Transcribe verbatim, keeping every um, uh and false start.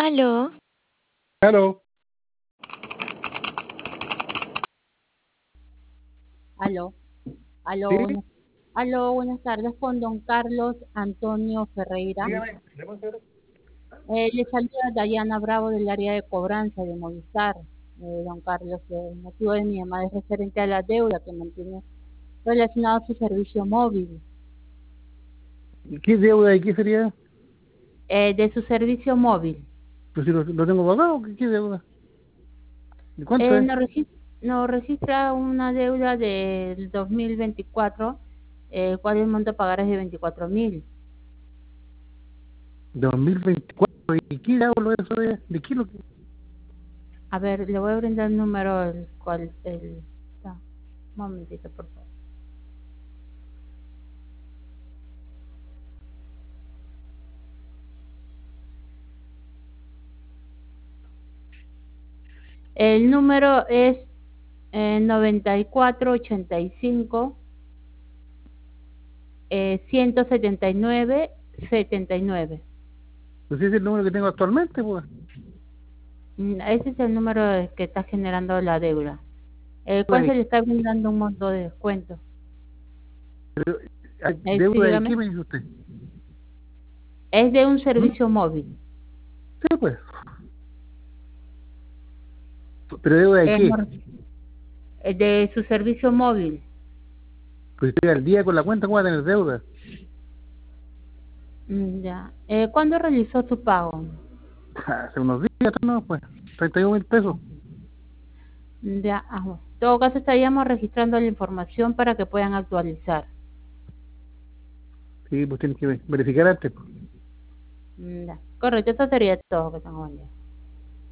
Aló. Claro. Aló, aló, Sí, buenas, aló, buenas tardes con don Carlos Antonio Ferreira. dígame. ¿Le puedo hacer? Eh, le saluda Dayana Bravo del área de cobranza de Movistar. Eh, don Carlos, eh, el motivo de mi llamada es referente a la deuda que mantiene relacionada a su servicio móvil. ¿Qué deuda y qué sería? Eh, de su servicio móvil. Pues si lo, lo tengo pagado, ¿qué, qué deuda? ¿De cuánto Eh, es? nos, regis- nos registra una deuda del dos mil veinticuatro, eh, el cual el monto a pagar es de veinticuatro mil. dos mil veinticuatro. ¿Y qué diablo eso de, de qué lo que? A ver, le voy a brindar el número, el cual, el, ah, un momentito, por favor. El número es eh, noventa y cuatro ochenta y cinco eh, ciento setenta y nueve setenta y nueve. Pues ese es el número que tengo actualmente, pues. Mm, Ese es el número de- que está generando la deuda, el cual Pues, se le está brindando un monto de descuento. ¿hay Eh, sí, ¿deuda de qué dígame. me dice usted? Es de un ¿Mm? servicio móvil. Sí, pues. ¿Pero deuda de Eh, qué? no- eh, de su servicio móvil. Pues estoy al día con la cuenta, ¿cómo va a tener deuda? Mm, Ya. Eh, ¿cuándo realizó su pago? Hace unos días, ¿no? Pues, treinta y un mil pesos. Mm, Ya. Ah, bueno. En todo caso, estaríamos registrando la información para que puedan actualizar. Sí, pues tienes que verificar antes, pues. Mm, Ya. Correcto, eso sería todo. Que tengan buen día.